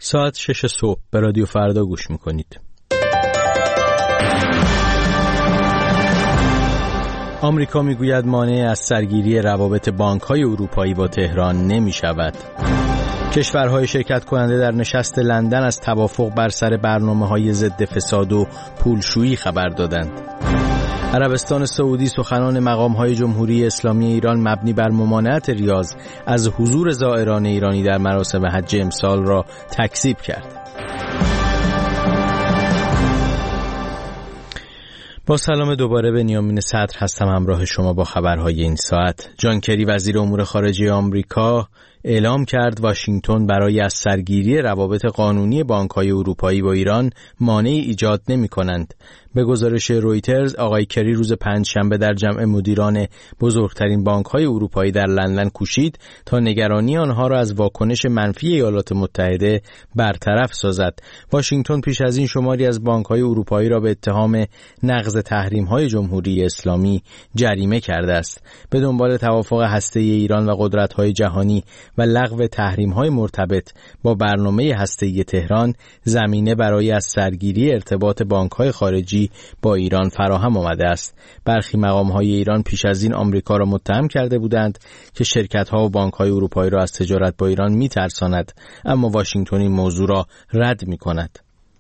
ساعت 6 صبح به رادیو فردا گوش میکنید. آمریکا میگوید مانع از سرگیری روابط بانک‌های اروپایی با تهران نمی‌شود. کشورهای شرکت کننده در نشست لندن از توافق بر سر برنامه‌های ضد فساد و پولشویی خبر دادند. عربستان سعودی سخنان مقام‌های جمهوری اسلامی ایران مبنی بر ممانعت ریاض از حضور زائران ایرانی در مراسم حج امسال را تکذیب کرد. با سلام دوباره، بنیامین صدر هستم همراه شما با خبرهای این ساعت. جان کری وزیر امور خارجه آمریکا اعلام کرد واشنگتن برای از سرگیری روابط قانونی بانک‌های اروپایی با ایران مانعی ایجاد نمی‌کنند. به گزارش رویترز، آقای کری روز پنجشنبه در جمع مدیران بزرگترین بانک‌های اروپایی در لندن کوشید تا نگرانی آنها را از واکنش منفی ایالات متحده برطرف سازد. واشنگتن پیش از این شماری از بانک‌های اروپایی را به اتهام نقض تحریم‌های جمهوری اسلامی جریمه کرده است. به دنبال توافق هسته‌ای ایران و قدرت‌های جهانی و لغو تحریم‌های مرتبط با برنامه هسته‌ای تهران، زمینه برای از سرگیری ارتباط بانک‌های خارجی با ایران فراهم آمده است. برخی مقام‌های ایران پیش از این آمریکا را متهم کرده بودند که شرکت‌ها و بانک‌های اروپایی را از تجارت با ایران می‌ترساند، اما واشنگتن این موضوع را رد می‌کند.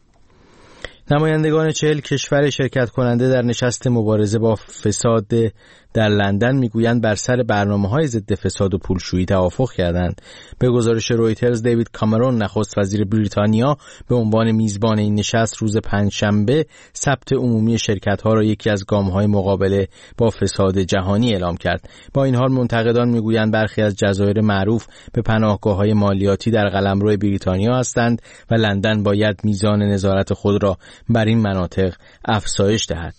نمایندگان 40 کشور شرکت کننده در نشست مبارزه با فساد در لندن میگویند بر سر برنامه‌های ضد فساد و پولشویی توافق کردند. به گزارش رویترز، دیوید کامرون نخست وزیر بریتانیا به عنوان میزبان این نشست روز پنجشنبه ثبت عمومی شرکت‌ها را یکی از گام‌های مقابله با فساد جهانی اعلام کرد. با این حال منتقدان میگویند برخی از جزایر معروف به پناهگاه‌های مالیاتی در قلمرو بریتانیا هستند و لندن باید میزان نظارت خود را بر این مناطق افزایش دهد.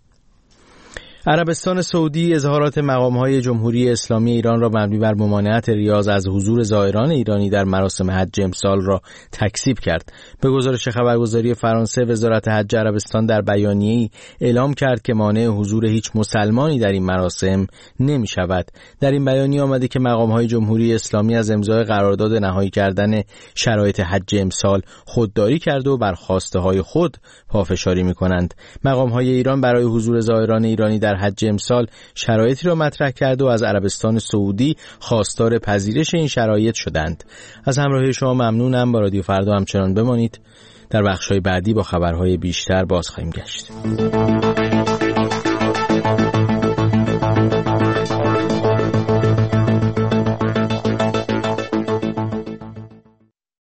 عربستان سعودی اظهارات مقام‌های جمهوری اسلامی ایران را مبنی بر ممانعت ریاض از حضور زائران ایرانی در مراسم حج امسال را تکذیب کرد. به گزارش خبرگزاری فرانسه، وزارت حج عربستان در بیانیه‌ای اعلام کرد که مانع حضور هیچ مسلمانی در این مراسم نمی‌شود. در این بیانیه آمده که مقام‌های جمهوری اسلامی از امضای قرارداد نهایی کردن شرایط حج امسال خودداری کرده و بر خواسته‌های خود پافشاری می‌کنند. مقام‌های ایران برای حضور زائران ایرانی در حج امسال شرایطی را مطرح کرده و از عربستان سعودی خواستار پذیرش این شرایط شدند. از همراهی شما ممنونم. با رادیو فردا همچنان بمانید. در بخش‌های بعدی با خبرهای بیشتر باز خواهیم گشت.